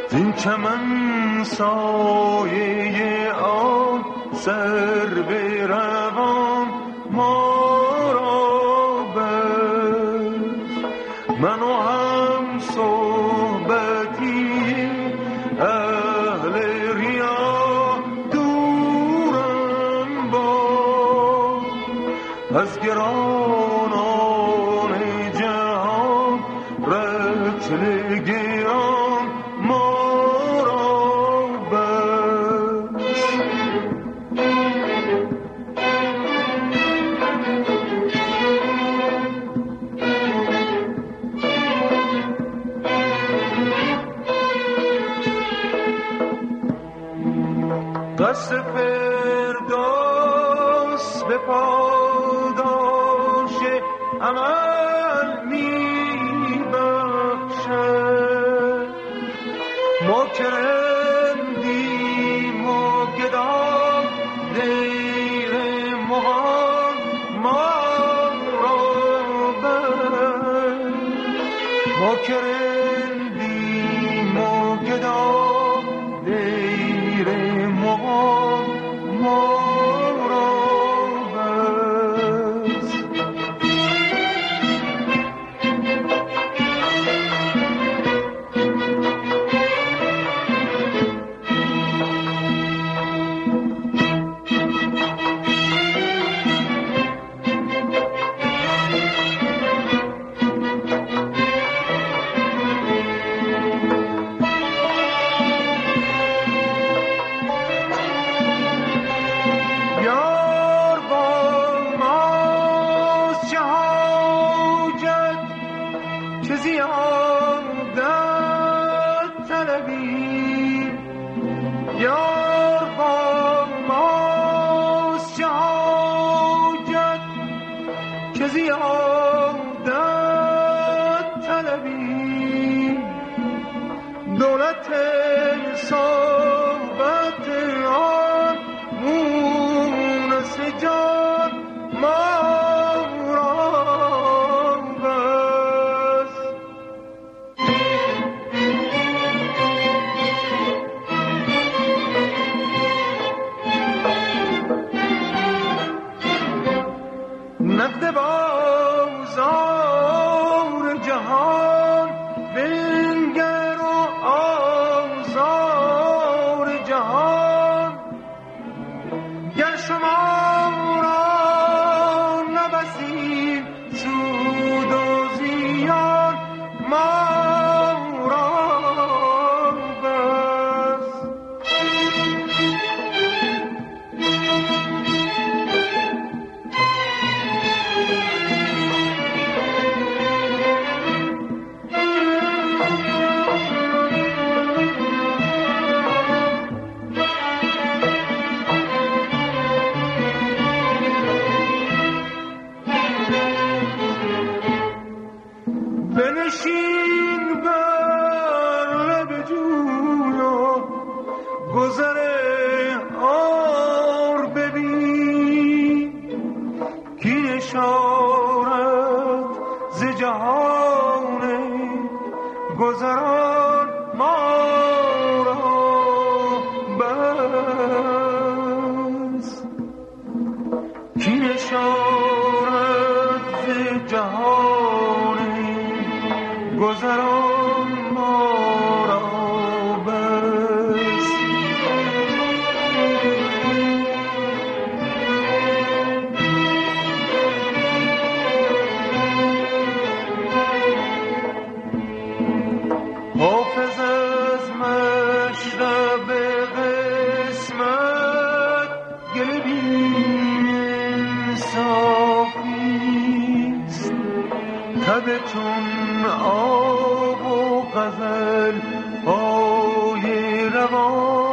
زین چمن سایه آن سر به روان ما را بست. من و هم صحبتی اهل ریا دورم با از گرانان جهان رتل گران ما را بست. قصد فردوس به پاداش عمل می بخشد. ما کرندیم و گدا دیر مغان ما را بست. ما کرندیم و گدا دیر مغان ما را بست. یار با ماست چه حاجت که زیادت طلبی. یار با ماست چه حاجت که زیادت طلبی. دولت صحبت آن مونس جان ما را بست. نقد بازار جهان بنگر و آزار جهان. گر شما را نبسید سود و زیان ما را بست. بنشین بر لب جوی و گذر آر ببین کی اشارت ز جهان گذران ما را بست. کی اشارت ز جهان گذران ما را بست. حافظ از مشرب قسمت گله بین انصافیست. تب چون آب و غزل پای روان